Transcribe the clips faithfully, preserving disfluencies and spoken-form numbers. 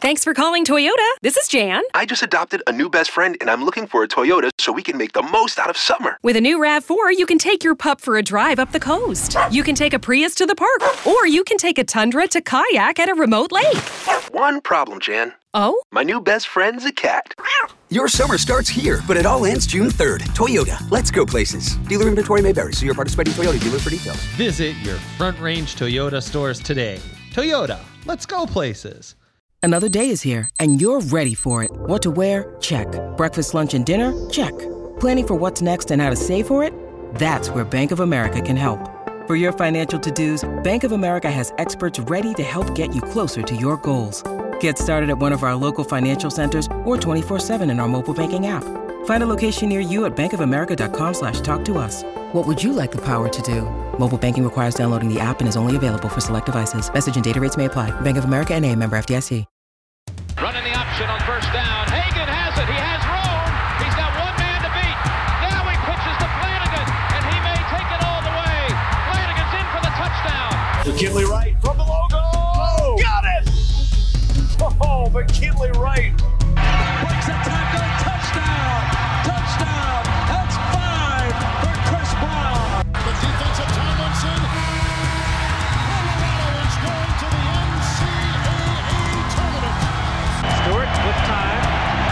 Thanks for calling Toyota. This is Jan. I just adopted a new best friend, and I'm looking for a Toyota so we can make the most out of summer. With a new RAV four, you can take your pup for a drive up the coast. You can take a Prius to the park, or you can take a Tundra to kayak at a remote lake. One problem, Jan. Oh? My new best friend's a cat. Your summer starts here, but it all ends June third. Toyota, let's go places. Dealer inventory may vary. See your participating Toyota dealer for details. Visit your Front Range Toyota stores today. Toyota, let's go places. Another day is here, and you're ready for it. What to wear? Check. Breakfast, lunch, and dinner? Check. Planning for what's next and how to save for it? That's where Bank of America can help. For your financial to-dos, Bank of America has experts ready to help get you closer to your goals. Get started at one of our local financial centers or twenty-four seven in our mobile banking app. Find a location near you at bankofamerica.com slash talk to us. What would you like the power to do? Mobile banking requires downloading the app and is only available for select devices. Message and data rates may apply. Bank of America N A, member F D I C. Running the option on first down. Hagan has it. He has room. He's got one man to beat. Now he pitches to Flanagan, and he may take it all the way. Flanagan's in for the touchdown. McKinley Wright from the logo. Oh, got it! Oh, McKinley Wright. Breaks a tackle. Touchdown. Touchdown. That's five for Chris Brown. The defense of Tomlinson. Colorado is going to the N C double A tournament. Stewart with time.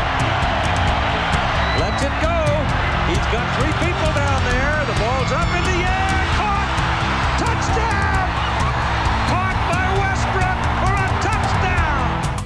Lets it go. He's got three people down there. The ball's up in the air. Caught. Touchdown. Caught by Westbrook for a touchdown.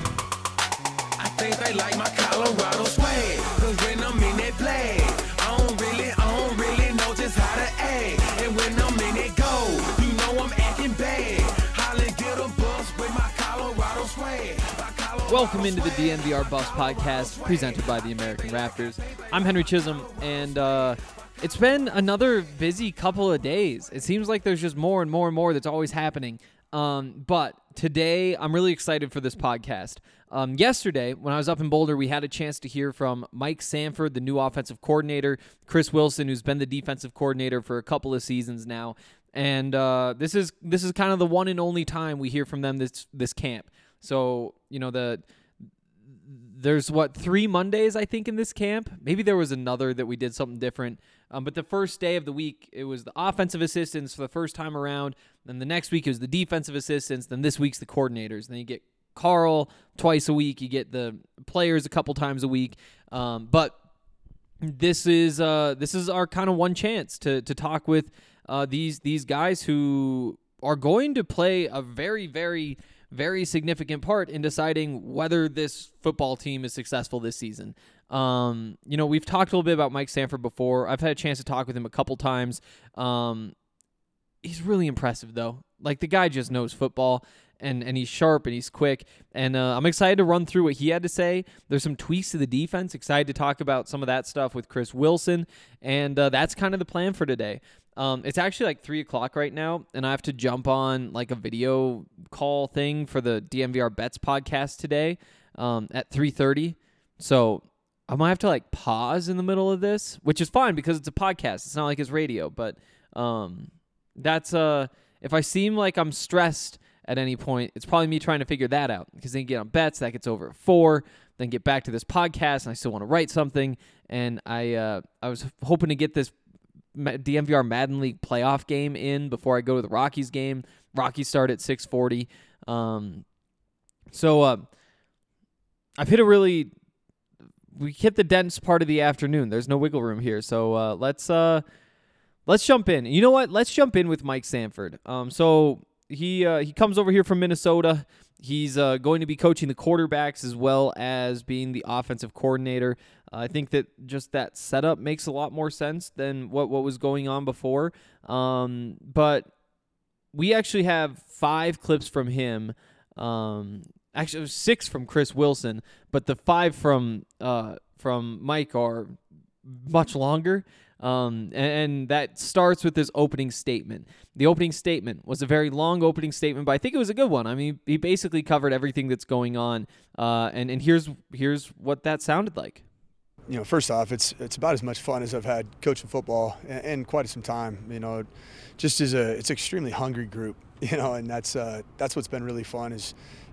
I think they like my Colorado swag. Cause when I'm in that play, I don't really, I don't really know just how to act. And when I'm in it go, you know I'm acting bad. Holly get a bus with my Colorado swag. Welcome into the D N V R Buffs podcast presented by the American Raptors. I'm Henry Chisholm, and uh, it's been another busy couple of days. It seems like there's just more and more and more that's always happening. Um, but today, I'm really excited for this podcast. Um, yesterday, when I was up in Boulder, we had a chance to hear from Mike Sanford, the new offensive coordinator, Chris Wilson, who's been the defensive coordinator for a couple of seasons now. And uh, this is this is kind of the one and only time we hear from them this this camp. So, you know, the there's, what, three Mondays, I think, in this camp? Maybe there was another that we did something different. Um, but the first day of the week, it was the offensive assistants for the first time around. Then the next week, it was the defensive assistants. Then this week's the coordinators. Then you get Carl twice a week. You get the players a couple times a week. Um, but this is uh, this is our kind of one chance to to talk with uh, these these guys who are going to play a very, very very significant part in deciding whether this football team is successful this season. Um, you know, we've talked a little bit about Mike Sanford before. I've had a chance to talk with him a couple times. Um, he's really impressive, though. Like, the guy just knows football, and, and he's sharp, and he's quick. And uh, I'm excited to run through what he had to say. There's some tweaks to the defense. Excited to talk about some of that stuff with Chris Wilson, and uh, that's kind of the plan for today. Um, it's actually like three o'clock right now, and I have to jump on like a video call thing for the D N V R Bets podcast today um, at three thirty. So I might have to like pause in the middle of this, which is fine because it's a podcast. It's not like it's radio, but um, that's uh, if I seem like I'm stressed at any point, it's probably me trying to figure that out, because then you get on bets, that gets over at four, then get back to this podcast, and I still want to write something, and I uh, I was hoping to get this D N V R Madden League playoff game in before I go to the Rockies game. Rockies start at six forty. Um, so uh, I've hit a really, we hit the dense part of the afternoon. There's no wiggle room here. So uh, let's uh, let's jump in. You know what? Let's jump in with Mike Sanford. Um, so he uh, he comes over here from Minnesota. He's uh, going to be coaching the quarterbacks as well as being the offensive coordinator. Uh, I think that just that setup makes a lot more sense than what, what was going on before. Um, but we actually have five clips from him. Um, actually, it was six from Chris Wilson, but the five from uh, from Mike are much longer. Um, and, and that starts with his opening statement. The opening statement was a very long opening statement, but I think it was a good one. I mean, he basically covered everything that's going on. Uh, and, and here's here's what that sounded like. You know, first off, it's it's about as much fun as I've had coaching football in, in quite some time. You know, just as a it's an extremely hungry group. You know, and that's uh, that's what's been really fun is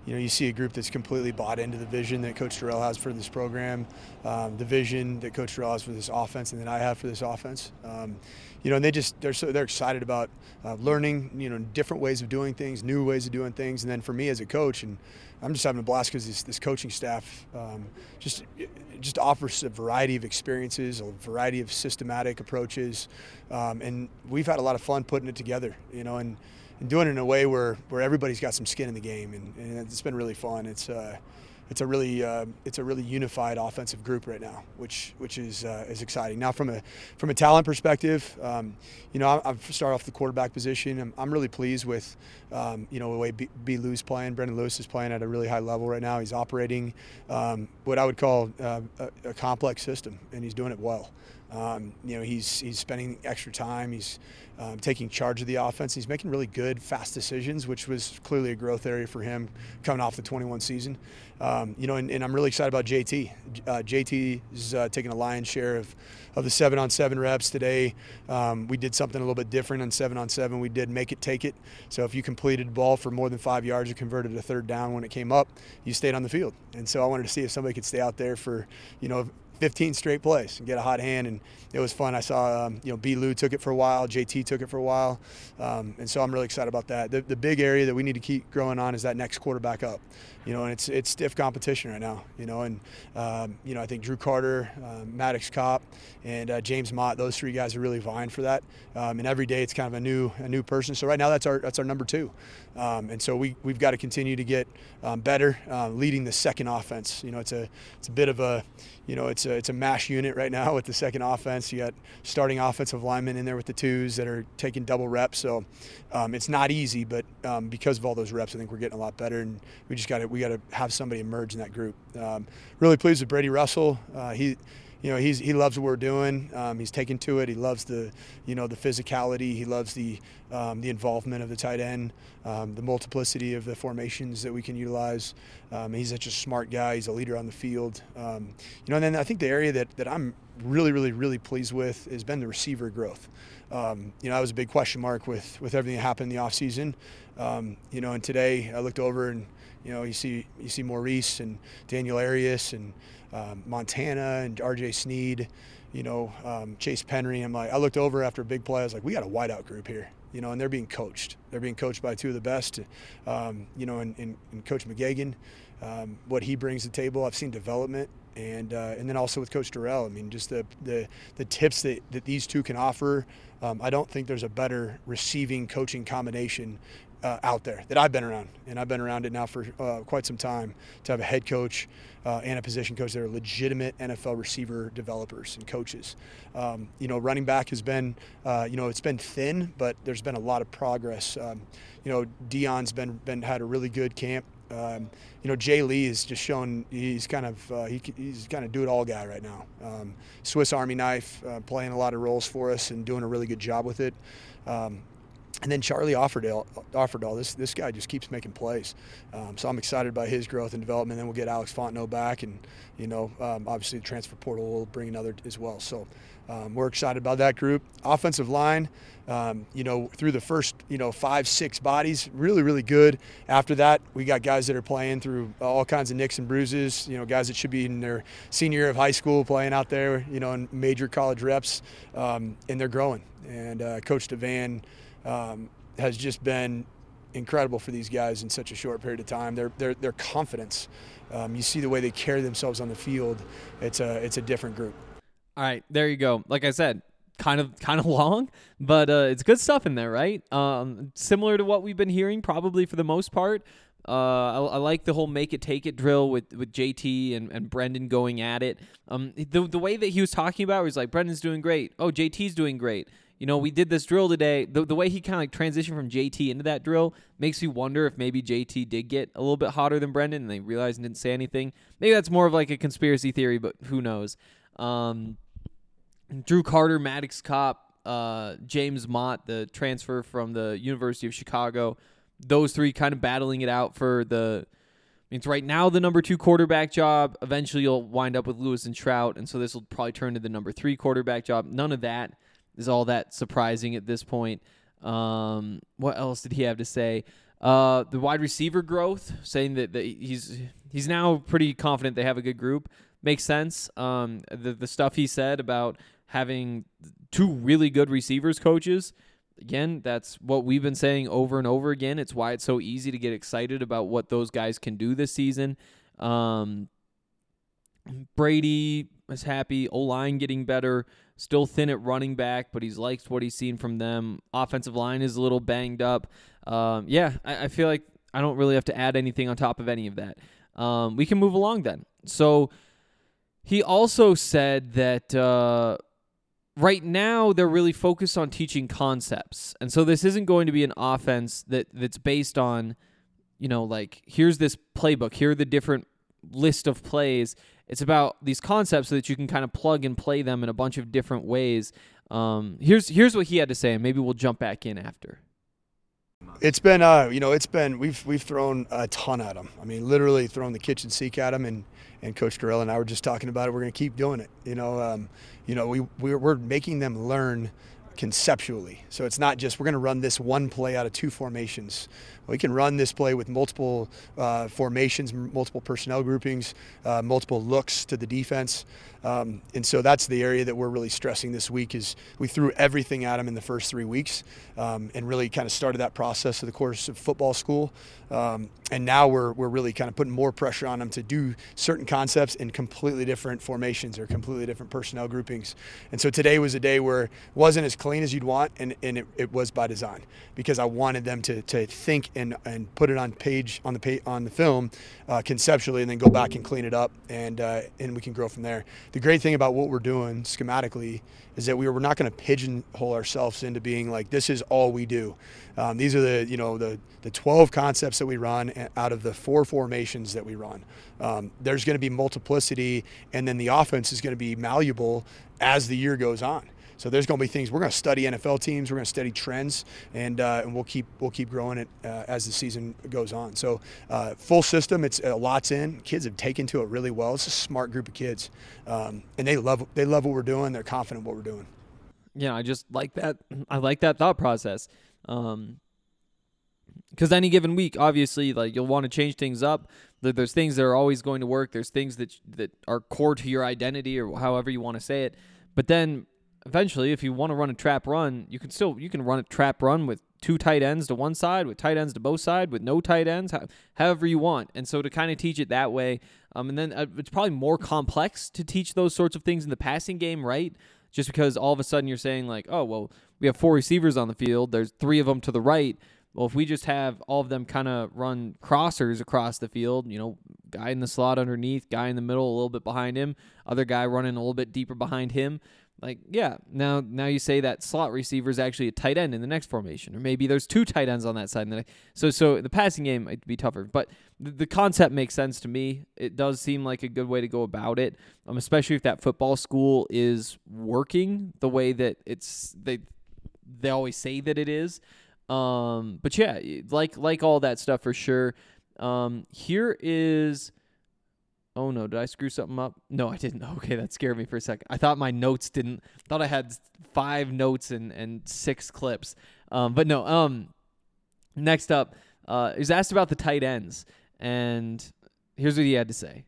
you know, you see a group that's completely bought into the vision that Coach Terrell has for this program, um, the vision that Coach Terrell has for this offense, and that I have for this offense. Um, you know, and they just they're so they're excited about uh, learning, you know, different ways of doing things, new ways of doing things, and then for me as a coach, and I'm just having a blast because this, this coaching staff um, just just offers a variety of experiences, a variety of systematic approaches, um, and we've had a lot of fun putting it together, you know, and, and doing it in a way where, where everybody's got some skin in the game, and, and it's been really fun. It's uh, it's a really uh, it's a really unified offensive group right now, which which is uh, is exciting. Now from a from a talent perspective, um, you know, I, I start off the quarterback position. I'm, I'm really pleased with um, you know the way B, B. Lou's playing. Brendan Lewis is playing at a really high level right now. He's operating um, what I would call uh, a, a complex system, and he's doing it well. Um, you know, he's he's spending extra time. He's um, taking charge of the offense. He's making really good, fast decisions, which was clearly a growth area for him coming off the twenty-one season. Um, you know, and, and I'm really excited about J T. Uh, J T is uh, taking a lion's share of, of the seven-on-seven reps today. Um, we did something a little bit different on seven-on-seven. We did make it, take it. So if you completed the ball for more than five yards, you converted a third down when it came up, you stayed on the field. And so I wanted to see if somebody could stay out there for, you know, fifteen straight plays and get a hot hand, and it was fun. I saw, um, you know, B. Lou took it for a while, J T took it for a while, um, and so I'm really excited about that. The, the big area that we need to keep growing on is that next quarterback up, you know, and it's it's stiff competition right now, you know, and um, you know I think Drew Carter, uh, Maddox Kopp, and uh, James Mott, those three guys are really vying for that, um, and every day it's kind of a new a new person. So right now that's our that's our number two, um, and so we we've got to continue to get um, better, uh, leading the second offense. You know, it's a it's a bit of a you know it's a it's a mash unit right now with the second offense. You got starting offensive linemen in there with the twos that are taking double reps, so um, it's not easy, but um, because of all those reps, I think we're getting a lot better, and we just got to we got to have somebody emerge in that group. Um, really pleased with Brady Russell. Uh, he. You know, he's he loves what we're doing. Um, he's taken to it. He loves the, you know, the physicality. He loves the um, the involvement of the tight end, um, the multiplicity of the formations that we can utilize. Um, he's such a smart guy. He's a leader on the field. Um, you know, and then I think the area that, that I'm really, really, really pleased with has been the receiver growth. Um, you know, that was a big question mark with with everything that happened in the offseason. Um, you know, and today I looked over and, you know, you see you see Maurice and Daniel Arias and um, Montana and R J Sneed, you know, um, Chase Penry. I'm like, I looked over after a big play. I was like, we got a wideout group here, you know, and they're being coached. They're being coached by two of the best, um, you know, and, and, and Coach McGagan, um, what he brings to the table. I've seen development. And uh, and then also with Coach Terrell, I mean, just the the, the tips that, that these two can offer. Um, I don't think there's a better receiving coaching combination uh, out there that I've been around, and I've been around it now for uh, quite some time. To have a head coach uh, and a position coach that are legitimate N F L receiver developers and coaches. Um, you know, running back has been, uh, you know, it's been thin, but there's been a lot of progress. Um, you know, Deion's been been had a really good camp. Um, you know, Jay Lee has just shown he's kind of uh, he, he's kind of do-it-all guy right now. Um, Swiss Army knife, uh, playing a lot of roles for us and doing a really good job with it. Um, and then Charlie Offerdale, Offerdale, this this guy just keeps making plays. Um, so I'm excited by his growth and development. Then we'll get Alex Fontenot back, and you know, um, obviously the transfer portal will bring another as well. So um, we're excited about that group. Offensive line. Um, you know, through the first, you know, five, six bodies, really, really good. After that, we got guys that are playing through all kinds of nicks and bruises, you know, guys that should be in their senior year of high school playing out there, you know, in major college reps, um, and they're growing. And uh, Coach DeVan um, has just been incredible for these guys in such a short period of time. Their their their confidence, um, you see the way they carry themselves on the field. It's a it's a different group. All right, there you go. Like I said, kind of kind of long, but uh, it's good stuff in there, right? Um, similar to what we've been hearing, probably for the most part. Uh, I, I like the whole make it, take it drill with, with J T and, and Brendan going at it. Um, the the way that he was talking about it was like, Brendan's doing great. Oh, J T's doing great. You know, we did this drill today. The, the way he kind of like transitioned from J T into that drill makes me wonder if maybe J T did get a little bit hotter than Brendan and they realized and didn't say anything. Maybe that's more of like a conspiracy theory, but who knows? Um, Drew Carter, Maddox Kopp, uh, James Mott, the transfer from the University of Chicago. Those three kind of battling it out for the – it's right now the number two quarterback job. Eventually you'll wind up with Lewis and Trout, and so this will probably turn to the number three quarterback job. None of that is all that surprising at this point. Um, what else did he have to say? Uh, the wide receiver growth, saying that, that he's he's now pretty confident they have a good group, makes sense. Um, the the stuff he said about having two really good receivers coaches, again, that's what we've been saying over and over again. It's why it's so easy to get excited about what those guys can do this season. Um, Brady is happy. O-line getting better. Still thin at running back, but he's liked what he's seen from them. Offensive line is a little banged up. Um, yeah, I, I feel like I don't really have to add anything on top of any of that. Um, we can move along then. So he also said that uh, right now they're really focused on teaching concepts. And so this isn't going to be an offense that that's based on, you know, like, here's this playbook, here are the different list of plays. It's about these concepts so that you can kind of plug and play them in a bunch of different ways. Um, here's here's what he had to say, and maybe we'll jump back in after. It's been, uh, you know, it's been we've we've thrown a ton at them. I mean, literally thrown the kitchen sink at them, and and Coach Dorrell and I were just talking about it. We're going to keep doing it. You know, um, you know, we we're, we're making them learn conceptually. So it's not just we're going to run this one play out of two formations. We can run this play with multiple uh, formations, multiple personnel groupings, uh, multiple looks to the defense. Um, and so that's the area that we're really stressing this week is we threw everything at them in the first three weeks um, and really kind of started that process of the course of football school. Um, and now we're we're really kind of putting more pressure on them to do certain concepts in completely different formations or completely different personnel groupings. And so today was a day where it wasn't as clean as you'd want, and, and it, it was by design because I wanted them to to think and and put it on page on the page, on the film uh, conceptually, and then go back and clean it up, and uh, and we can grow from there. The great thing about what we're doing schematically is that we we're not going to pigeonhole ourselves into being like this is all we do. Um, these are the you know the the twelve concepts that we run out of the four formations that we run. Um, there's going to be multiplicity, and then the offense is going to be malleable as the year goes on. So there's going to be things we're going to study N F L teams, we're going to study trends, and uh, and we'll keep we'll keep growing it uh, as the season goes on. So uh, full system, it's a lot's in. Kids have taken to it really well. It's a smart group of kids, um, and they love they love what we're doing. They're confident in what we're doing. Yeah, I just like that. I like that thought process. Um, because any given week, obviously, like you'll want to change things up. There's things that are always going to work. There's things that that are core to your identity, or however you want to say it. But then eventually, if you want to run a trap run, you can still you can run a trap run with two tight ends to one side, with tight ends to both sides, with no tight ends, however you want. And so to kind of teach it that way, um, and then uh, it's probably more complex to teach those sorts of things in the passing game, right? Just because all of a sudden you're saying like, oh, well, we have four receivers on the field. There's three of them to the right. Well, if we just have all of them kind of run crossers across the field, you know, guy in the slot underneath, guy in the middle a little bit behind him, other guy running a little bit deeper behind him. Like, yeah, now now you say that slot receiver is actually a tight end in the next formation, or maybe there's two tight ends on that side. And so so the passing game might be tougher, but the, the concept makes sense to me. It does seem like a good way to go about it, um, especially if that football school is working the way that it's they they always say that it is. Um, but yeah, like like all that stuff for sure. Um, here is. Oh no, did I screw something up? No, I didn't. Okay, that scared me for a second. I thought my notes didn't, thought I had five notes and, and six clips. Um, but no, um, next up, uh, he was asked about the tight ends, and here's what he had to say.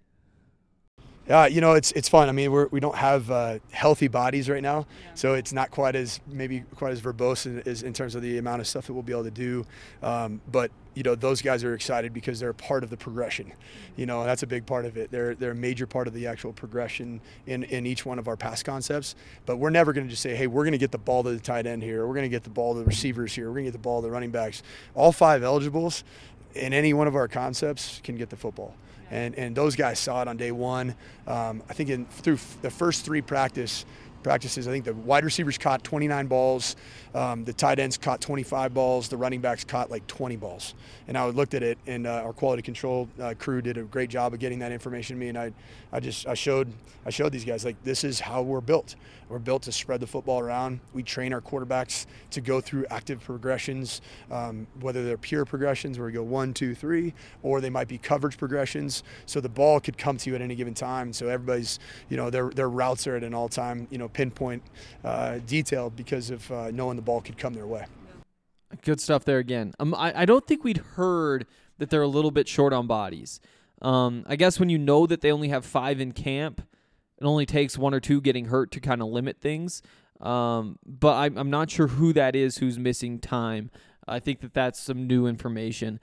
Yeah, you know, it's it's fun. I mean, we're, we don't have uh, healthy bodies right now, yeah. So it's not quite as maybe quite as verbose in, as in terms of the amount of stuff that we'll be able to do. Um, but you know, those guys are excited because they're a part of the progression. You know, and that's a big part of it. They're they're a major part of the actual progression in, in each one of our pass concepts. But we're never going to just say, hey, we're going to get the ball to the tight end here. Or we're going to get the ball to the receivers here. We're going to get the ball to the running backs. All five eligibles in any one of our concepts can get the football. And and those guys saw it on day one. Um, I think in through the first three practice practices, I think the wide receivers caught twenty-nine balls, um, the tight ends caught twenty-five balls, the running backs caught like twenty balls. And I looked at it, and uh, our quality control uh, crew did a great job of getting that information to me. And I, I just I showed I showed these guys like this is how we're built. We're built to spread the football around. We train our quarterbacks to go through active progressions, um, whether they're pure progressions where we go one, two, three, or they might be coverage progressions. So the ball could come to you at any given time. So everybody's, you know, their their routes are at an all-time, you know, pinpoint uh, detail because of uh, knowing the ball could come their way. Good stuff there again. Um, I, I don't think we'd heard that they're a little bit short on bodies. Um, I guess when you know that they only have five in camp, it only takes one or two getting hurt to kind of limit things. Um, but I'm, I'm not sure who that is who's missing time. I think that that's some new information.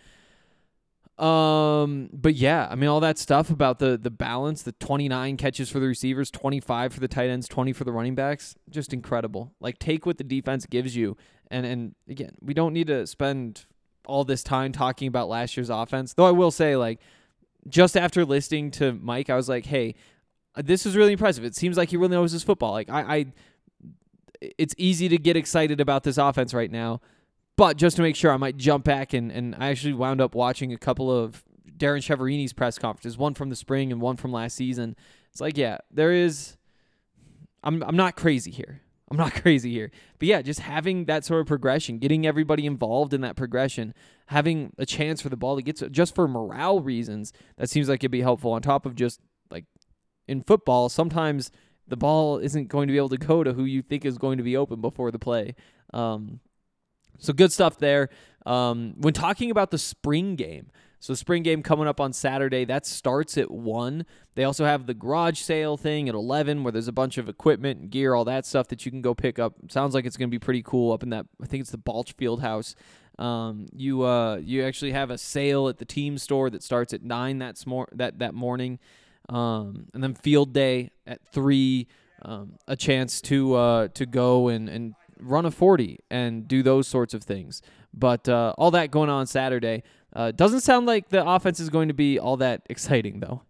Um, but yeah, I mean, all that stuff about the the balance, the twenty-nine catches for the receivers, twenty-five for the tight ends, twenty for the running backs, just incredible. Like, take what the defense gives you. And, and again, we don't need to spend all this time talking about last year's offense. Though I will say, like, just after listening to Mike, I was like, hey, this is really impressive. It seems like he really knows his football. Like, I, I it's easy to get excited about this offense right now. But just to make sure, I might jump back, and, and I actually wound up watching a couple of Darren Cheverini's press conferences, one from the spring and one from last season. It's like, yeah, there is I'm I'm not crazy here. I'm not crazy here. But yeah, just having that sort of progression, getting everybody involved in that progression, having a chance for the ball to get to, just for morale reasons, that seems like it'd be helpful on top of just, like, in football, sometimes the ball isn't going to be able to go to who you think is going to be open before the play. Um, so good stuff there. Um, when talking about the spring game, so spring game coming up on Saturday, that starts at one. They also have the garage sale thing at eleven where there's a bunch of equipment and gear, all that stuff that you can go pick up. Sounds like it's going to be pretty cool up in that, I think it's the Balch Field House. Um, you uh, you actually have a sale at the team store that starts at nine that, smor- that, that morning. Um, and then field day at three, um, a chance to uh, to go and, and run a forty and do those sorts of things. But uh, all that going on Saturday. Uh, doesn't sound like the offense is going to be all that exciting, though.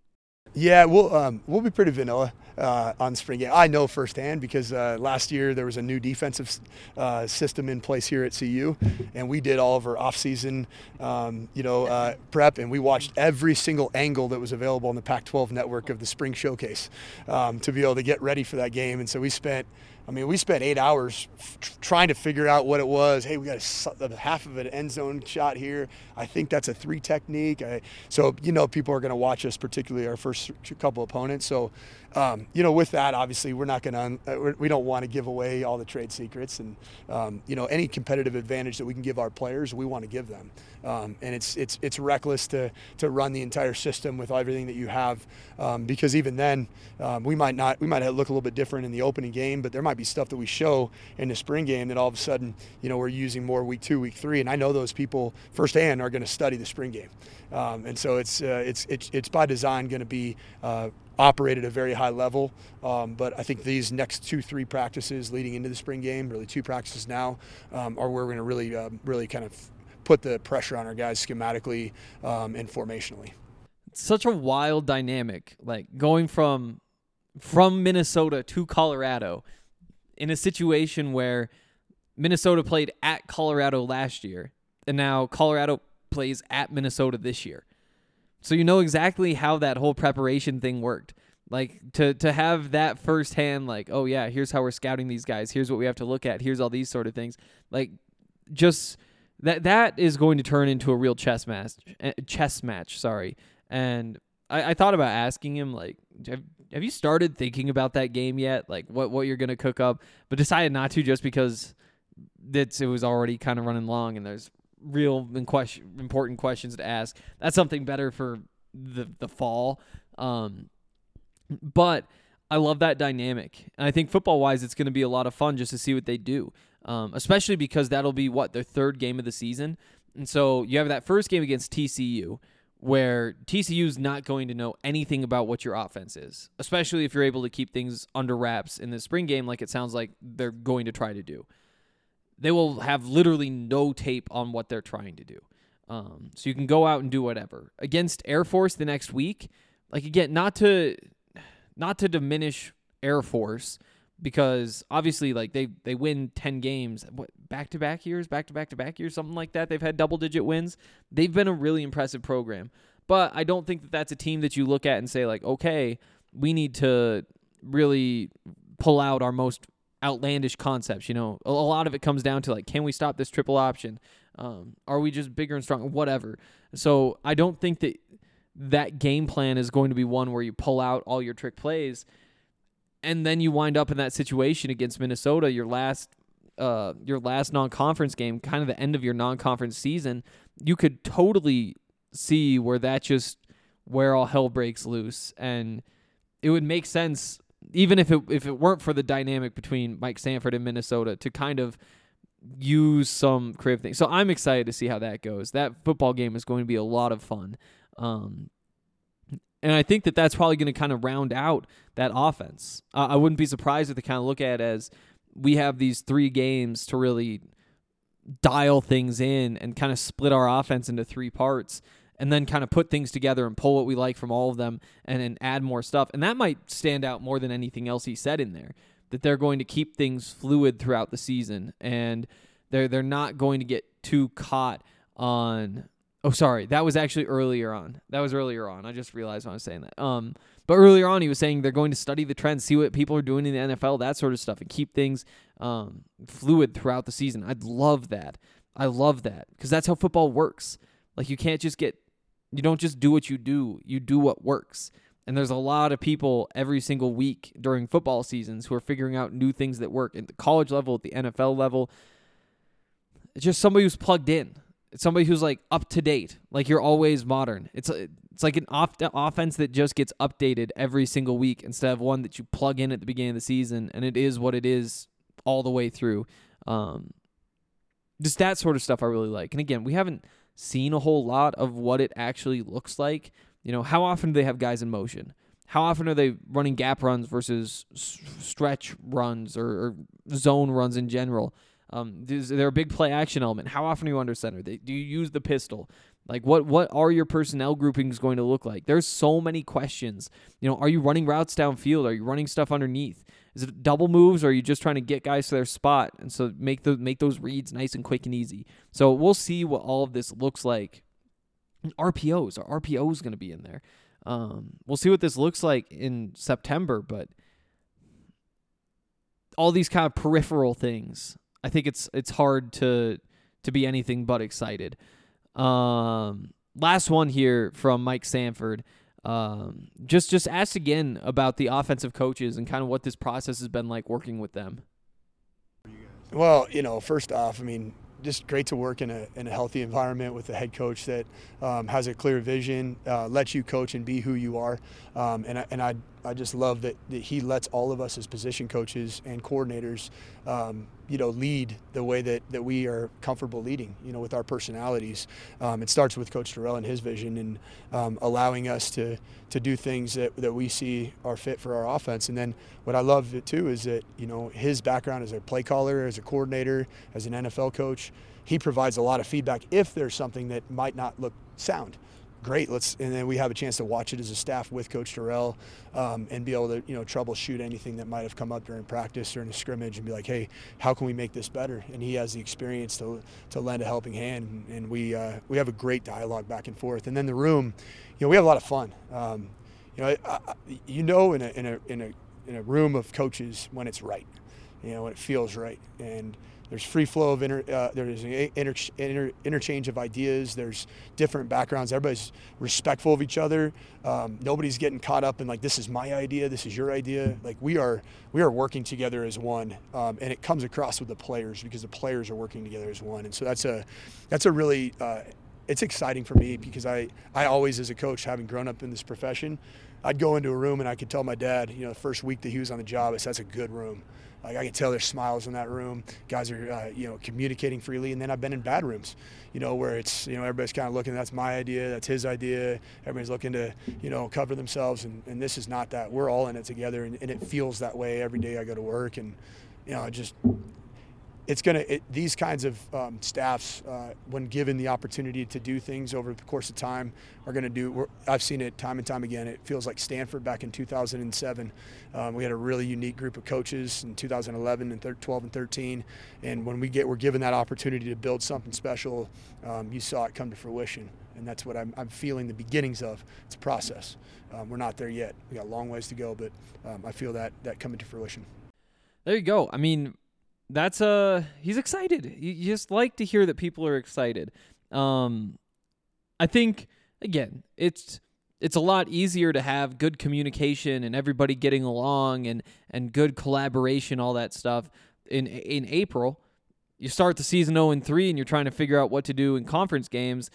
Yeah, we'll um, we'll be pretty vanilla uh, on spring game. I know firsthand because uh, last year there was a new defensive uh, system in place here at C U, and we did all of our off-season, um, you know, uh, prep, and we watched every single angle that was available on the Pac twelve network of the spring showcase um, to be able to get ready for that game. And so we spent. I mean, we spent eight hours f- trying to figure out what it was. Hey, we got a, a half of an end zone shot here. I think that's a three technique. I, so, you know, people are going to watch us, particularly our first couple opponents. So, um, you know, with that, obviously, we're not going to, uh, we don't want to give away all the trade secrets. And, um, you know, any competitive advantage that we can give our players, we want to give them. Um, and it's it's it's reckless to to run the entire system with everything that you have, um, because even then, um, we might not, we might look a little bit different in the opening game, but there might be stuff that we show in the spring game that all of a sudden, you know, we're using more week two, week three, and I know those people firsthand are going to study the spring game, um, and so it's uh, it's it's it's by design going to be uh, operated at a very high level. Um, but I think these next two, three practices leading into the spring game, really two practices now, um, are where we're going to really, uh, really kind of put the pressure on our guys schematically um, and formationally. It's such a wild dynamic, like going from from Minnesota to Colorado in a situation where Minnesota played at Colorado last year, and now Colorado plays at Minnesota this year. So you know exactly how that whole preparation thing worked. Like, to to have that firsthand, like, oh yeah, here's how we're scouting these guys. Here's what we have to look at. Here's all these sort of things. Like, just that that is going to turn into a real chess match. Chess match, sorry. And I, I thought about asking him, like, have, have you started thinking about that game yet? Like, what what you're gonna cook up? But decided not to, just because it's, it was already kind of running long, and there's real and question, important questions to ask. That's something better for the the fall. Um, but I love that dynamic. And I think football-wise, it's going to be a lot of fun just to see what they do, um, especially because that'll be, what, their third game of the season. And so you have that first game against T C U, where T C U is not going to know anything about what your offense is, especially if you're able to keep things under wraps in the spring game like it sounds like they're going to try to do. They will have literally no tape on what they're trying to do. Um, so you can go out and do whatever. Against Air Force the next week, like, again, not to not to diminish Air Force, because obviously, like, they, they win ten games, what, back-to-back years, back-to-back-to-back years, something like that. They've had double-digit wins. They've been a really impressive program. But I don't think that that's a team that you look at and say, like, okay, we need to really pull out our most outlandish concepts. You know, a, a lot of it comes down to, like, can we stop this triple option? Um, are we just bigger and stronger? Whatever. So I don't think that that game plan is going to be one where you pull out all your trick plays and then you wind up in that situation against Minnesota, your last uh, your last non-conference game, kind of the end of your non-conference season, you could totally see where that just where all hell breaks loose, and it would make sense even if it if it weren't for the dynamic between Mike Sanford and Minnesota to kind of use some creative things. So I'm excited to see how that goes. That football game is going to be a lot of fun. Um, and I think that that's probably going to kind of round out that offense. Uh, I wouldn't be surprised if they kind of look at it as we have these three games to really dial things in and kind of split our offense into three parts and then kind of put things together and pull what we like from all of them and then add more stuff. And that might stand out more than anything else he said in there, that they're going to keep things fluid throughout the season and they're they're not going to get too caught on oh sorry, that was actually earlier on. That was earlier on. I just realized when I was saying that. Um but earlier on he was saying they're going to study the trends, see what people are doing in the N F L, that sort of stuff, and keep things um fluid throughout the season. I'd love that. I love that because that's how football works. Like you can't just get you don't just do what you do, you do what works. And there's a lot of people every single week during football seasons who are figuring out new things that work at the college level, at the N F L level. It's just somebody who's plugged in. It's somebody who's like up to date, like you're always modern. It's a, it's like an off- offense that just gets updated every single week instead of one that you plug in at the beginning of the season and it is what it is all the way through. Um, just that sort of stuff I really like. And again, we haven't seen a whole lot of what it actually looks like. You know, how often do they have guys in motion? How often are they running gap runs versus s- stretch runs or, or zone runs in general? Um, is there a big play action element? How often are you under center? They, do you use the pistol? Like, what what are your personnel groupings going to look like? There's so many questions. You know, are you running routes downfield? Are you running stuff underneath? Is it double moves, or are you just trying to get guys to their spot and so make the make those reads nice and quick and easy? So we'll see what all of this looks like. R P Os, are R P Os going to be in there? Um, we'll see what this looks like in September, but all these kind of peripheral things, I think it's it's hard to to be anything but excited. Um, last one here from Mike Sanford. Um, just just asked again about the offensive coaches and kind of what this process has been like working with them. Well, you know, first off, I mean, just great to work in a in a healthy environment with a head coach that um, has a clear vision, uh, lets you coach and be who you are, um, and I, and I I just love that, that he lets all of us as position coaches and coordinators, um, you know, lead the way that, that we are comfortable leading, you know, with our personalities. Um, it starts with Coach Terrell and his vision and um, allowing us to to do things that, that we see are fit for our offense. And then what I love it too is that, you know, his background as a play caller, as a coordinator, as an N F L coach, he provides a lot of feedback if there's something that might not look sound. Great, let's, and then we have a chance to watch it as a staff with Coach Terrell um, and be able to, you know, troubleshoot anything that might have come up during practice or in a scrimmage and be like, hey, how can we make this better? And he has the experience to to lend a helping hand, and we uh, we have a great dialogue back and forth. And then the room, you know, we have a lot of fun. Um, you know, I, I, you know, in a in a in a in a room of coaches when it's right, you know, when it feels right, and there's free flow of inter, uh, there's an inter, inter, interchange of ideas. There's different backgrounds. Everybody's respectful of each other. Um, nobody's getting caught up in like, this is my idea, this is your idea. Like we are, we are working together as one, um, and it comes across with the players because the players are working together as one. And so that's a, that's a really, uh, it's exciting for me because I, I always, as a coach, having grown up in this profession, I'd go into a room and I could tell my dad, you know, the first week that he was on the job, I said, that's a good room. Like I can tell there's smiles in that room. Guys are, uh, you know, communicating freely. And then I've been in bad rooms, you know, where it's, you know, everybody's kind of looking, that's my idea, that's his idea. Everybody's looking to, you know, cover themselves. And, and this is not that. We're all in it together. And, and it feels that way every day I go to work. And, you know, just, it's going to, it, these kinds of um, staffs, uh, when given the opportunity to do things over the course of time, are going to do, we're, I've seen it time and time again. It feels like Stanford back in two thousand seven. Um, we had a really unique group of coaches in two thousand eleven and twelve and thirteen. And when we get, we're given that opportunity to build something special, um, you saw it come to fruition. And that's what I'm, I'm feeling the beginnings of. It's a process. Um, we're not there yet. We got a long ways to go, but um, I feel that, that coming to fruition. There you go. I mean, That's uh he's excited. You you just like to hear that people are excited. Um, I think again, it's it's a lot easier to have good communication and everybody getting along and and good collaboration, all that stuff in in April you start the season oh and three and you're trying to figure out what to do in conference games,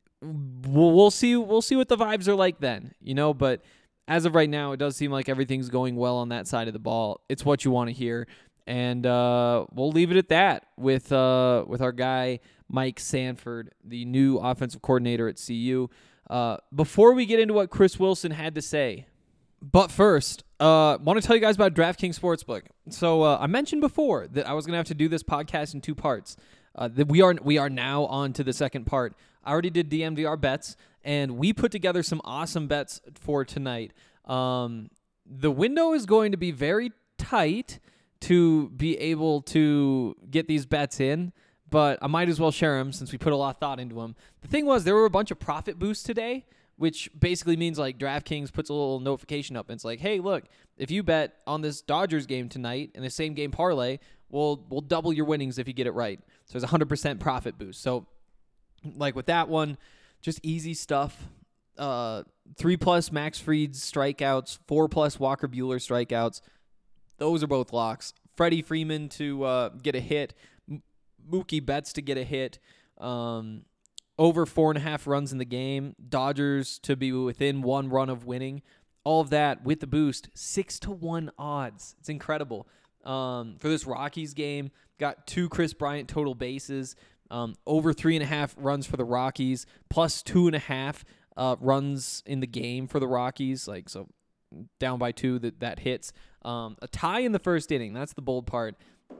we'll, we'll see we'll see what the vibes are like then, you know, but as of right now, it does seem like everything's going well on that side of the ball. It's what you want to hear. And uh, we'll leave it at that with uh, with our guy, Mike Sanford, the new offensive coordinator at C U. Uh, before we get into what Chris Wilson had to say, but first, I uh, want to tell you guys about DraftKings Sportsbook. So uh, I mentioned before that I was going to have to do this podcast in two parts. Uh, that we are we are now on to the second part. I already did D N V R bets, and we put together some awesome bets for tonight. Um, the window is going to be very tight to be able to get these bets in, but I might as well share them since we put a lot of thought into them. The thing was, there were a bunch of profit boosts today, which basically means like DraftKings puts a little notification up, and it's like, hey, look, if you bet on this Dodgers game tonight in the same game parlay, we'll we'll double your winnings if you get it right. So there's a one hundred percent profit boost. So like with that one, just easy stuff. Uh, three plus Max Fried strikeouts, four plus Walker Buehler strikeouts. Those are both locks. Freddie Freeman to uh, get a hit. M- Mookie Betts to get a hit. Um, over four and a half runs in the game. Dodgers to be within one run of winning. All of that with the boost. Six to one odds. It's incredible. Um, for this Rockies game, got two Chris Bryant total bases. Um, over three and a half runs for the Rockies. Plus two and a half uh, runs in the game for the Rockies. Like so, down by two that that hits. Um, a tie in the first inning. That's the bold part.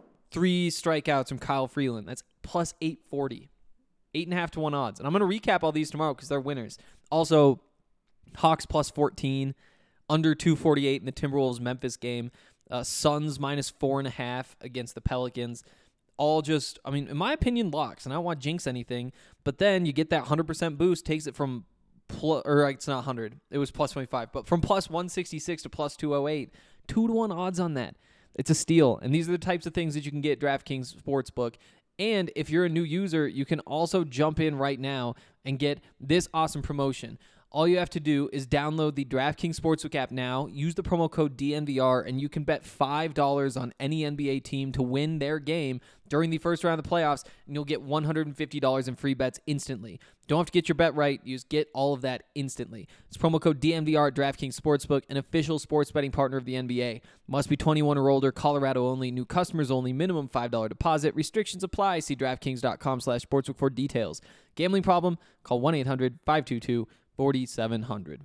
Three strikeouts from Kyle Freeland. That's plus eight forty. Eight and a half to one odds. And I'm going to recap all these tomorrow because they're winners. Also, Hawks plus fourteen. Under two forty-eight in the Timberwolves-Memphis game. Uh, Suns minus four and a half against the Pelicans. All just, I mean, in my opinion, locks. And I don't want to jinx anything. But then you get that one hundred percent boost. Takes it from, plus, or it's not one hundred. It was plus twenty-five. But from plus one sixty-six to plus two oh eight. Two to one odds on that. It's a steal. And these are the types of things that you can get at DraftKings Sportsbook. And if you're a new user, you can also jump in right now and get this awesome promotion. All you have to do is download the DraftKings Sportsbook app now, use the promo code D N V R, and you can bet five dollars on any N B A team to win their game during the first round of the playoffs, and you'll get one hundred fifty dollars in free bets instantly. Don't have to get your bet right. You just get all of that instantly. It's promo code D N V R at DraftKings Sportsbook, an official sports betting partner of the N B A. Must be twenty-one or older, Colorado only, new customers only, minimum five dollars deposit. Restrictions apply. See DraftKings.com slash sportsbook for details. Gambling problem? Call one eight hundred five two two forty-seven hundred.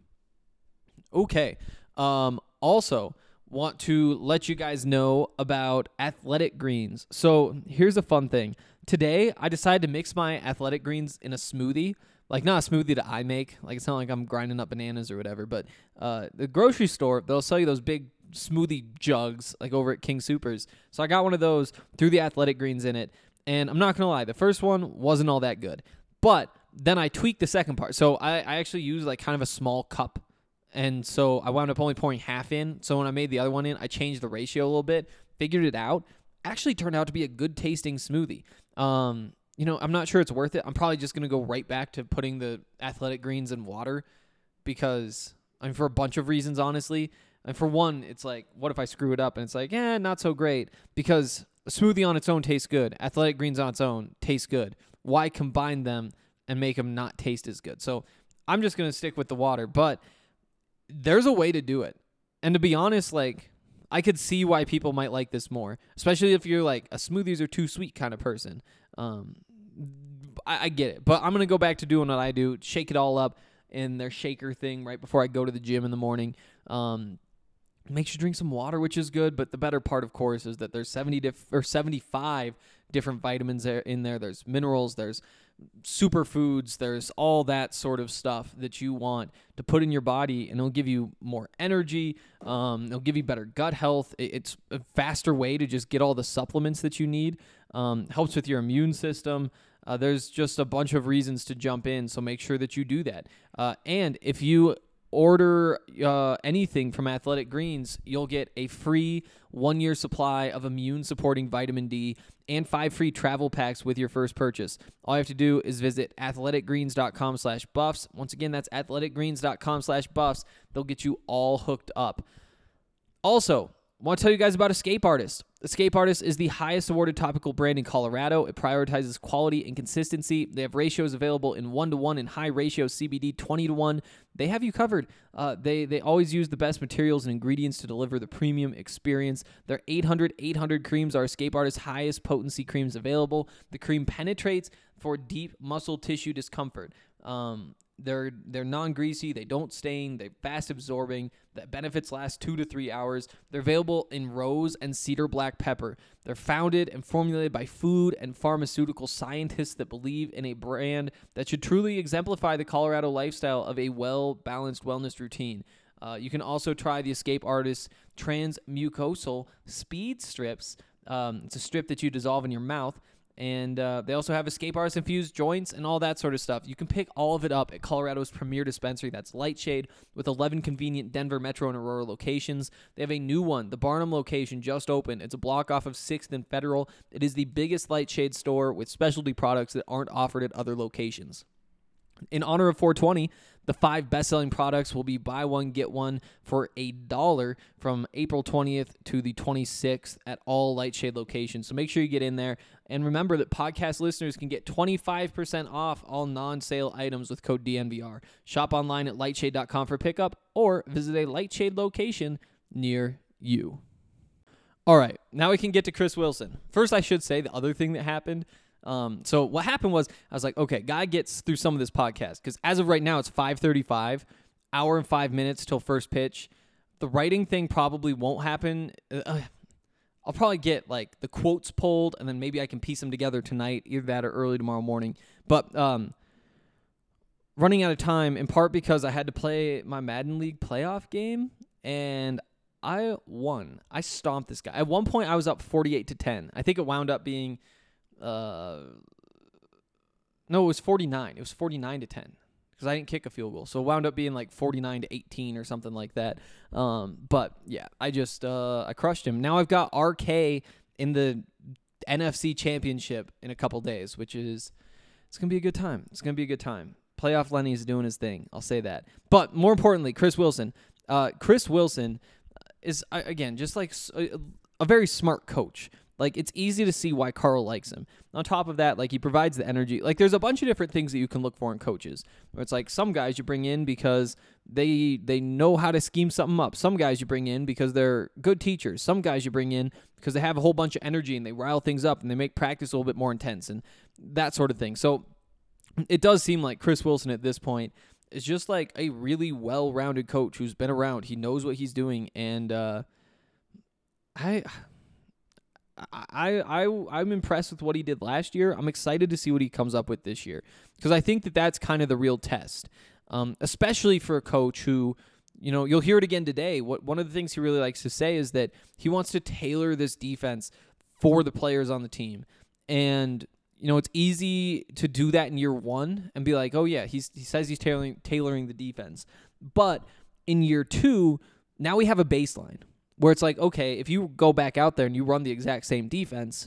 Okay. Um, also, want to let you guys know about Athletic Greens. So here's a fun thing. Today, I decided to mix my Athletic Greens in a smoothie. Like, not a smoothie that I make. Like, it's not like I'm grinding up bananas or whatever. But uh, the grocery store, they'll sell you those big smoothie jugs, like over at King Soopers. So I got one of those, threw the Athletic Greens in it. And I'm not going to lie, the first one wasn't all that good. But then I tweaked the second part. So I, I actually used like kind of a small cup. And so I wound up only pouring half in. So when I made the other one in, I changed the ratio a little bit, figured it out. Actually turned out to be a good tasting smoothie. Um, you know, I'm not sure it's worth it. I'm probably just going to go right back to putting the Athletic Greens in water because, I mean, for a bunch of reasons, honestly. And for one, it's like, what if I screw it up? And it's like, eh, not so great. Because a smoothie on its own tastes good. Athletic Greens on its own tastes good. Why combine them and make them not taste as good? So I'm just going to stick with the water. But there's a way to do it. And to be honest, like, I could see why people might like this more, especially if you're like a smoothies are too sweet kind of person. Um, I, I get it. But I'm going to go back to doing what I do, shake it all up in their shaker thing right before I go to the gym in the morning. Um, makes you drink some water, which is good. But the better part, of course, is that there's seventy diff- or seventy-five different vitamins in there. There's minerals, there's superfoods, there's all that sort of stuff that you want to put in your body, and it'll give you more energy. Um, it'll give you better gut health. It's a faster way to just get all the supplements that you need. Um, helps with your immune system. Uh, there's just a bunch of reasons to jump in, so make sure that you do that. Uh, and if you order uh, anything from Athletic Greens, you'll get a free one-year supply of immune-supporting vitamin D and five free travel packs with your first purchase. All you have to do is visit athleticgreens.com slash buffs. Once again, that's athleticgreens.com slash buffs. They'll get you all hooked up. Also, want to tell you guys about Escape Artist. Escape Artist is the highest awarded topical brand in Colorado. It prioritizes quality and consistency. They have ratios available in one to one and high ratio C B D twenty to one. They have you covered. Uh, they they always use the best materials and ingredients to deliver the premium experience. Their eight hundred eight hundred creams are Escape Artist's highest potency creams available. The cream penetrates for deep muscle tissue discomfort. Um, They're they're non-greasy, they don't stain, they're fast absorbing, the benefits last two to three hours. They're available in rose and cedar black pepper. They're founded and formulated by food and pharmaceutical scientists that believe in a brand that should truly exemplify the Colorado lifestyle of a well-balanced wellness routine. Uh, you can also try the Escape Artist Transmucosal Speed Strips. Um, it's a strip that you dissolve in your mouth. And uh, they also have Escape Artist infused joints and all that sort of stuff. You can pick all of it up at Colorado's premier dispensary. That's Lightshade, with eleven convenient Denver, Metro, and Aurora locations. They have a new one. The Barnum location just opened. It's a block off of sixth and Federal. It is the biggest Lightshade store with specialty products that aren't offered at other locations. In honor of four twenty, the five best-selling products will be buy one, get one for a dollar from April twentieth to the twenty-sixth at all Lightshade locations. So make sure you get in there. And remember that podcast listeners can get twenty-five percent off all non-sale items with code D N V R. Shop online at lightshade dot com for pickup or visit a Lightshade location near you. All right, now we can get to Chris Wilson. First, I should say the other thing that happened. Um, so what happened was I was like, okay, guy gets through some of this podcast because as of right now, it's five thirty-five, hour and five minutes till first pitch. The writing thing probably won't happen. Uh, I'll probably get like the quotes pulled and then maybe I can piece them together tonight, either that or early tomorrow morning. But um, running out of time in part because I had to play my Madden League playoff game and I won. I stomped this guy. At one point, I was up forty-eight to ten. I think it wound up being. Uh, no, it was forty-nine. It was forty-nine to ten because I didn't kick a field goal. So it wound up being like forty-nine to eighteen or something like that. Um, but yeah, I just, uh, I crushed him. Now I've got R K in the N F C Championship in a couple days, which is, it's going to be a good time. It's going to be a good time. Playoff Lenny's doing his thing. I'll say that. But more importantly, Chris Wilson. Uh, Chris Wilson is, again, just like a, a very smart coach. Like, it's easy to see why Carl likes him. On top of that, like, he provides the energy. Like, there's a bunch of different things that you can look for in coaches. Where it's like some guys you bring in because they they know how to scheme something up. Some guys you bring in because they're good teachers. Some guys you bring in because they have a whole bunch of energy and they rile things up and they make practice a little bit more intense and that sort of thing. So it does seem like Chris Wilson at this point is just like a really well-rounded coach who's been around. He knows what he's doing, and uh, I... I, I, I'm impressed with what he did last year. I'm excited to see what he comes up with this year because I think that that's kind of the real test, um, especially for a coach who, you know, you'll hear it again today. What one of the things he really likes to say is that he wants to tailor this defense for the players on the team. And, you know, it's easy to do that in year one and be like, oh, yeah, he's he says he's tailoring, tailoring the defense. But in year two, now we have a baseline. Where it's like, okay, if you go back out there and you run the exact same defense,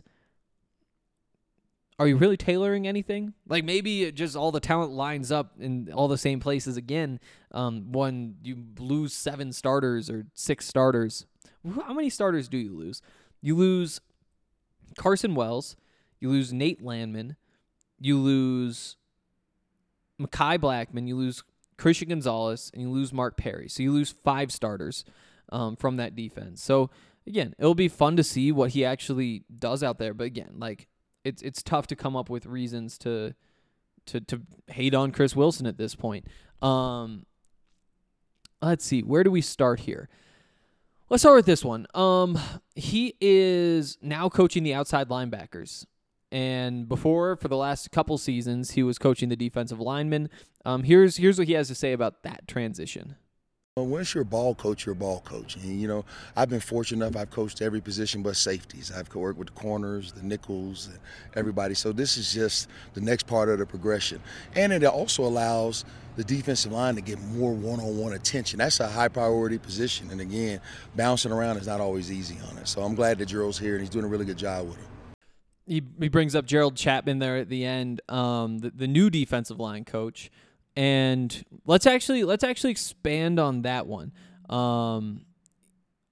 are you really tailoring anything? Like maybe it just all the talent lines up in all the same places again um, when you lose seven starters or six starters. How many starters do you lose? You lose Carson Wells. You lose Nate Landman. You lose Mekhi Blackman. You lose Christian Gonzalez. And you lose Mark Perry. So you lose five starters. Um, from that defense. So, again, it'll be fun to see what he actually does out there. But, again, like, it's it's tough to come up with reasons to to to hate on Chris Wilson at this point. Um, let's see. Where do we start here? Let's start with this one. Um, he is now coaching the outside linebackers. And before, for the last couple seasons, he was coaching the defensive linemen. Um, here's here's what he has to say about that transition. Well, once you're a ball coach, you're a ball coach. And, you know, I've been fortunate enough, I've coached every position but safeties. I've worked with the corners, the nickels, and everybody. So this is just the next part of the progression. And it also allows the defensive line to get more one-on-one attention. That's a high priority position. And, again, bouncing around is not always easy on it. So I'm glad that Gerald's here, and he's doing a really good job with him. He, he brings up Gerald Chapman there at the end, um, the, the new defensive line coach. And let's actually let's actually expand on that one. Um,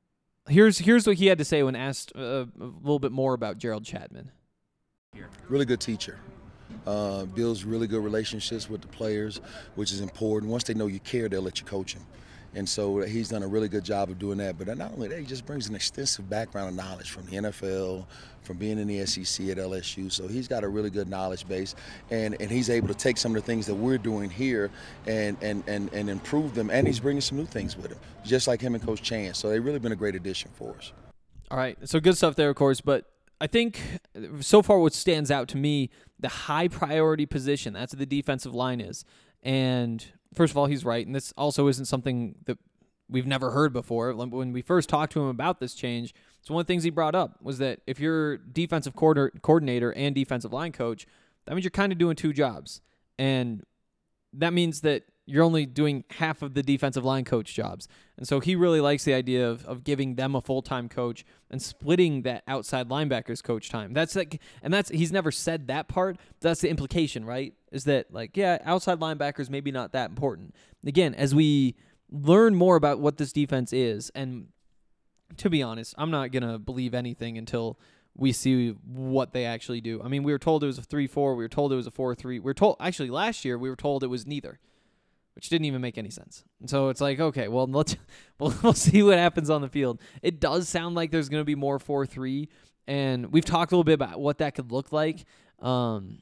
Here's here's what he had to say when asked uh, a little bit more about Gerald Chapman. Really good teacher. Uh, builds really good relationships with the players, which is important. Once they know you care, they'll let you coach them. And so he's done a really good job of doing that. But not only that, he just brings an extensive background of knowledge from the N F L, from being in the S E C at L S U. So he's got a really good knowledge base, and, and he's able to take some of the things that we're doing here and, and, and, and improve them. And he's bringing some new things with him, just like him and Coach Chan. So they've really been a great addition for us. All right, so good stuff there, of course. But I think so far what stands out to me, the high priority position, that's what the defensive line is. And first of all, he's right, and this also isn't something that we've never heard before. When we first talked to him about this change, it's one of the things he brought up was that if you're defensive coordinator and defensive line coach, that means you're kind of doing two jobs. And that means that you're only doing half of the defensive line coach jobs. And so he really likes the idea of, of giving them a full-time coach and splitting that outside linebackers coach time. That's like, and that's, he's never said that part. That's the implication, right? Is that like, yeah, outside linebackers maybe not that important. Again, as we learn more about what this defense is, and to be honest, I'm not going to believe anything until we see what they actually do. I mean, we were told it was a three four. We were told it was a four three. We were told, actually last year, we were told it was neither, which didn't even make any sense. And so it's like, okay, well, let's we'll, we'll see what happens on the field. It does sound like there's going to be more four three, and we've talked a little bit about what that could look like, um,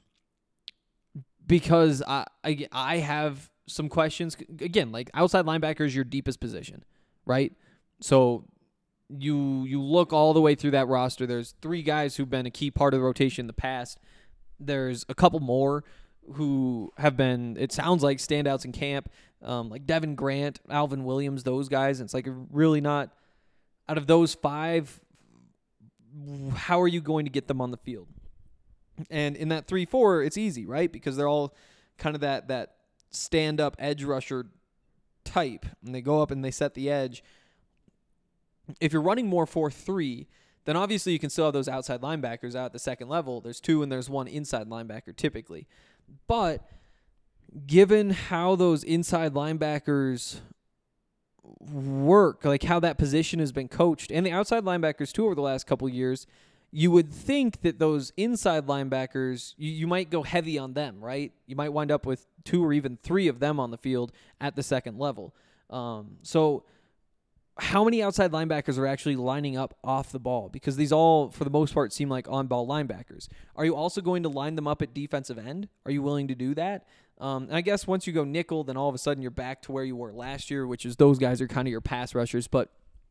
because I, I, I have some questions. Again, like outside linebacker is your deepest position, right? So you you look all the way through that roster. There's three guys who've been a key part of the rotation in the past. There's a couple more who have been, it sounds like, standouts in camp, um, like Devin Grant, Alvin Williams, those guys. And it's like really not, out of those five, how are you going to get them on the field? And in that three four, it's easy, right? Because they're all kind of that that stand-up edge rusher type, and they go up and they set the edge. If you're running more four three, then obviously you can still have those outside linebackers out at the second level. There's two and there's one inside linebacker typically. But given how those inside linebackers work, like how that position has been coached, and the outside linebackers too over the last couple of years, you would think that those inside linebackers, you, you might go heavy on them, right? You might wind up with two or even three of them on the field at the second level. Um, so how many outside linebackers are actually lining up off the ball? Because these all, for the most part, seem like on-ball linebackers. Are you also going to line them up at defensive end? Are you willing to do that? Um, and I guess once you go nickel, then all of a sudden you're back to where you were last year, which is those guys are kind of your pass rushers. But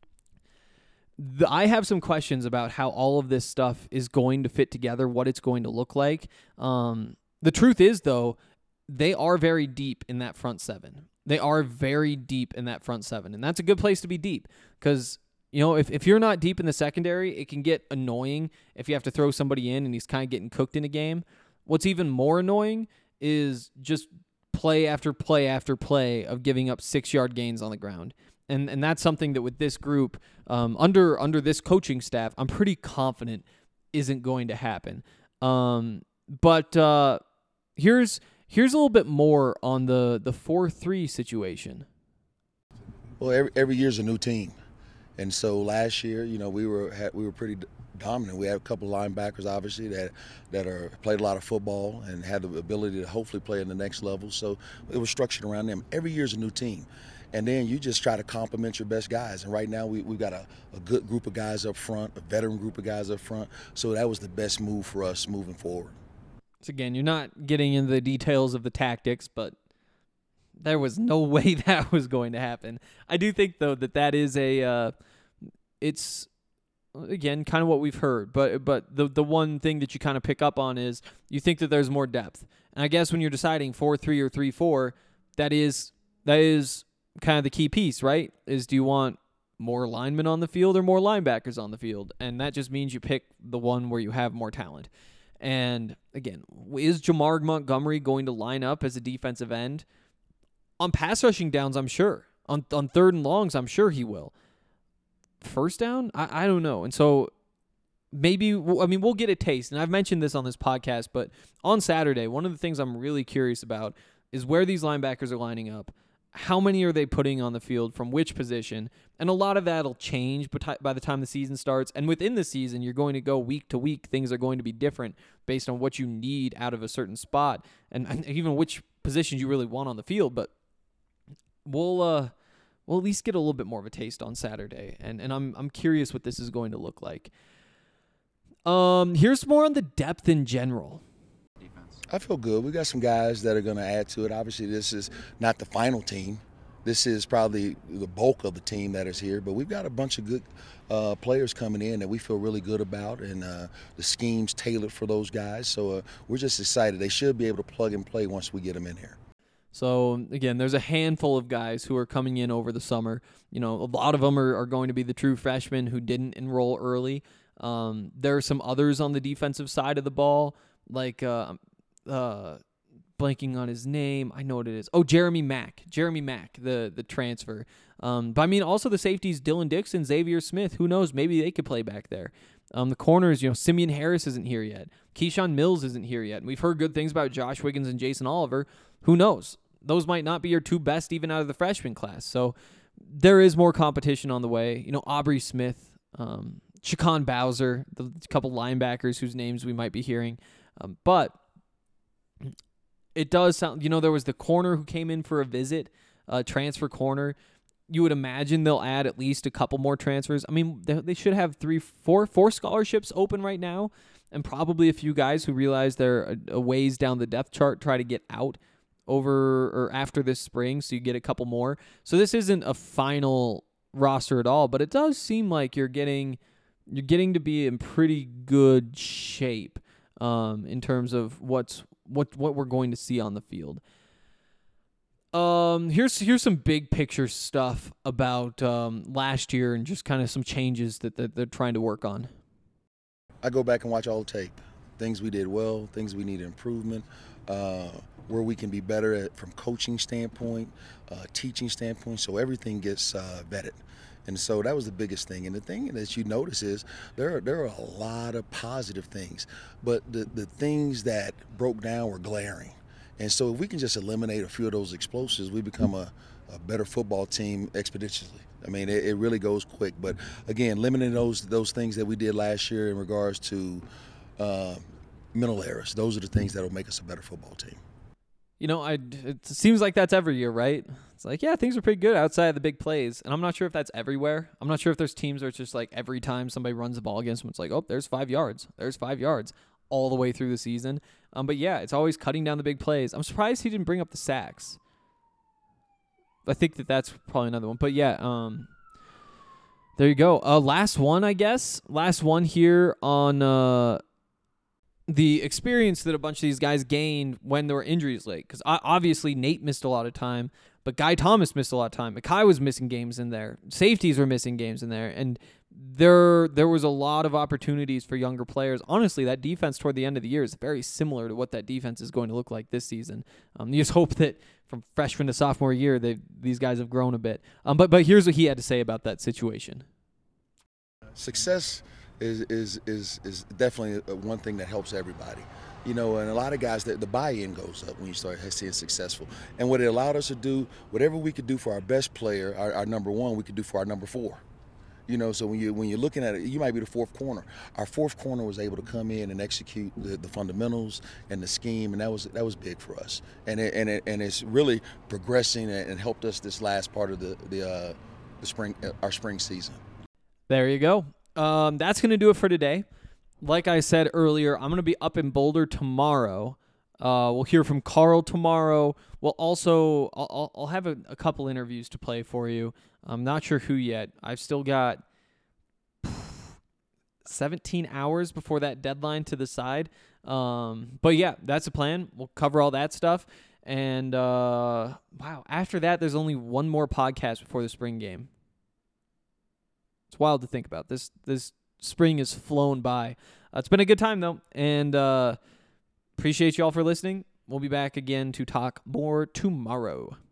the, I have some questions about how all of this stuff is going to fit together, what it's going to look like. Um, the truth is, though, they are very deep in that front seven. They are very deep in that front seven, and that's a good place to be deep because, you know, if, if you're not deep in the secondary, it can get annoying if you have to throw somebody in and he's kind of getting cooked in a game. What's even more annoying is just play after play after play of giving up six-yard gains on the ground. And and that's something that with this group, um, under under this coaching staff, I'm pretty confident isn't going to happen. Um, but uh, here's... Here's a little bit more on the the four three situation. Well, every every year's a new team, and so last year, you know, we were had, we were pretty dominant. We had a couple of linebackers, obviously, that that are played a lot of football and had the ability to hopefully play in the next level. So it was structured around them. Every year's a new team, and then you just try to complement your best guys. And right now, we we've got a, a good group of guys up front, a veteran group of guys up front. So that was the best move for us moving forward. So again, you're not getting into the details of the tactics, but there was no way that was going to happen. I do think, though, that that is a, uh, it's, again, kind of what we've heard. But but the the one thing that you kind of pick up on is you think that there's more depth. And I guess when you're deciding four three or three four, that is that is kind of the key piece, right? Is do you want more linemen on the field or more linebackers on the field? And that just means you pick the one where you have more talent. And again, is Jamar Montgomery going to line up as a defensive end? On pass rushing downs, I'm sure. On on third and longs, I'm sure he will. First down? I, I don't know. And so maybe, I mean, we'll get a taste. And I've mentioned this on this podcast, but on Saturday, one of the things I'm really curious about is where these linebackers are lining up. how many are they putting on the field from which position? And a lot of that will change by the time the season starts. And within the season, you're going to go week to week. Things are going to be different based on what you need out of a certain spot and, and even which positions you really want on the field. But we'll uh, we'll at least get a little bit more of a taste on Saturday. And and I'm I'm curious what this is going to look like. Um, here's more on the depth in general. I feel good. We got some guys that are going to add to it. Obviously, this is not the final team. This is probably the bulk of the team that is here, but we've got a bunch of good uh, players coming in that we feel really good about, and uh, the scheme's tailored for those guys. So uh, we're just excited. They should be able to plug and play once we get them in here. So, again, there's a handful of guys who are coming in over the summer. You know, a lot of them are, are going to be the true freshmen who didn't enroll early. Um, there are some others on the defensive side of the ball, like uh, uh, blanking on his name. I know what it is. Oh, Jeremy Mack. Jeremy Mack, the the transfer. Um, but, I mean, also the safeties, Dylan Dixon, Xavier Smith. Who knows? Maybe they could play back there. Um, the corners, you know, Simeon Harris isn't here yet. Keyshawn Mills isn't here yet. And we've heard good things about Josh Wiggins and Jason Oliver. Who knows? Those might not be your two best even out of the freshman class. So there is more competition on the way. You know, Aubrey Smith, um, Shaquan Bowser, the couple linebackers whose names we might be hearing. Um, but it does sound, you know, there was the corner who came in for a visit, uh, transfer corner. You would imagine they'll add at least a couple more transfers. I mean, they, they should have three, four, four scholarships open right now, and probably a few guys who realize they're a, a ways down the depth chart try to get out over or after this spring, so you get a couple more. So this isn't a final roster at all, but it does seem like you're getting you're getting to be in pretty good shape um, in terms of what's what what we're going to see on the field. Um, here's here's some big picture stuff about um, last year and just kind of some changes that, that they're trying to work on. I go back and watch all the tape. Things we did well, things we need improvement, uh, where we can be better at from coaching standpoint, uh, teaching standpoint, so everything gets uh, vetted. And so that was the biggest thing. And the thing that you notice is there are, there are a lot of positive things, but the, the things that broke down were glaring. And so if we can just eliminate a few of those explosives, we become a, a better football team exponentially. I mean, it, it really goes quick. But, again, limiting those those things that we did last year in regards to uh, mental errors, those are the things that will make us a better football team. You know, I, it seems like that's every year, right? It's like, yeah, things are pretty good outside of the big plays. And I'm not sure if that's everywhere. I'm not sure if there's teams where it's just like every time somebody runs the ball against them, it's like, oh, there's five yards. There's five yards all the way through the season. Um, but, yeah, it's always cutting down the big plays. I'm surprised he didn't bring up the sacks. I think that that's probably another one. But, yeah, um, there you go. Uh, last one, I guess. Last one here on uh, – the experience that a bunch of these guys gained when there were injuries late. Because obviously Nate missed a lot of time, but Guy Thomas missed a lot of time. Mekhi was missing games in there. Safeties were missing games in there. And there there was a lot of opportunities for younger players. Honestly, that defense toward the end of the year is very similar to what that defense is going to look like this season. Um, you just hope that from freshman to sophomore year, they these guys have grown a bit. Um, but but here's what he had to say about that situation. Success Is, is is is definitely one thing that helps everybody, you know, and a lot of guys, that the buy-in goes up when you start seeing successful. And what it allowed us to do, whatever we could do for our best player, our, our number one, we could do for our number four. You know, so when you when you're looking at it, you might be the fourth corner. Our fourth corner was able to come in and execute the, the fundamentals and the scheme, and that was that was big for us. And it, and it, and it's really progressing and helped us this last part of the the uh, the spring uh, our spring season. There you go. Um, that's going to do it for today. Like I said earlier, I'm going to be up in Boulder tomorrow. Uh, we'll hear from Carl tomorrow. We'll also, I'll, I'll have a, a couple interviews to play for you. I'm not sure who yet. I've still got seventeen hours before that deadline to the side. Um, but yeah, that's the plan. We'll cover all that stuff. And, uh, wow, after that, there's only one more podcast before the spring game. It's wild to think about. This this spring has flown by. Uh, it's been a good time, though, and uh, appreciate you all for listening. We'll be back again to talk more tomorrow.